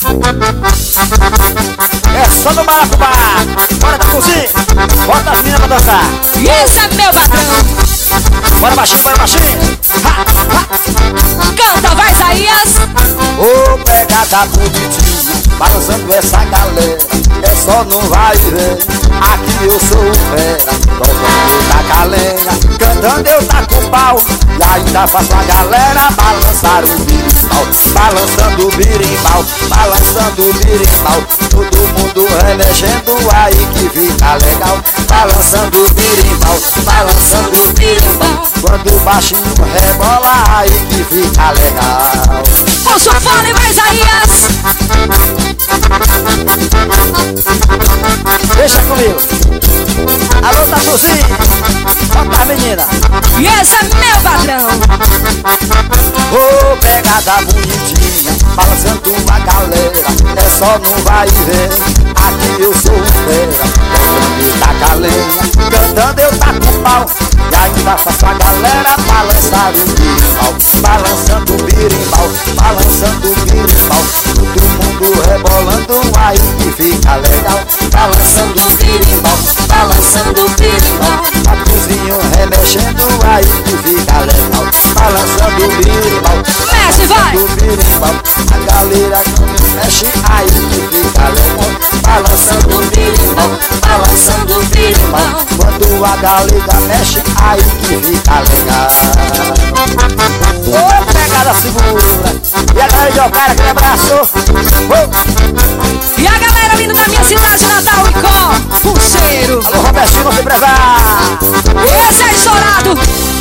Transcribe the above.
É só no maracubá. Bora da cozinha, bota as meninas pra dançar. E esse é meu patrão. Bora baixinho, bora baixinho. Ha, ha. Canta, vai, Isaías. Ô, pegada bonitinha, balançando essa galera. É só não vai ver, aqui eu sou o fera. Tocando eu taco a lenha, cantando eu taco o pau. E ainda faço a galera balançar o birimbau. Balançando o birimbau, balançando o birimbau. Todo mundo remexendo aí que fica legal. Balançando o birimbau, balançando o birimbau. Quando o baixinho rebola aí que fica legal. O sofone, vai, Isaías. Deixa comigo. Alô, Tatuzinho, bota a menina. E esse é meu patrão. Ô, pegada bonitinha, balançando uma galera. É só não vai ver, aqui eu sou o fera. Tocando eu taco a lenha, cantando eu taco o pau. E ainda faço a galera balançar o birimbau. Balançando o birimbau, balançando o birimbau. Todo mundo rebolando aí que fica legal. Balançando o birimbau, balançando o birimbau. Tatuzinho remexendo aí que fica legal. Balançando o birimbau, Mexe, vai. balançando o birimbau. A galera mexe aí que fica legal. Balançando o birimbau, balançando o birimbau. Quando a galera mexe aí que fica legal. Ô, pegada segura. E a galera de Ocara, aquele abraço. E a galera vindo da minha cidade natal, Icó, Pulseiro. Alô, Robertinho, você prezar. Esse é estourado.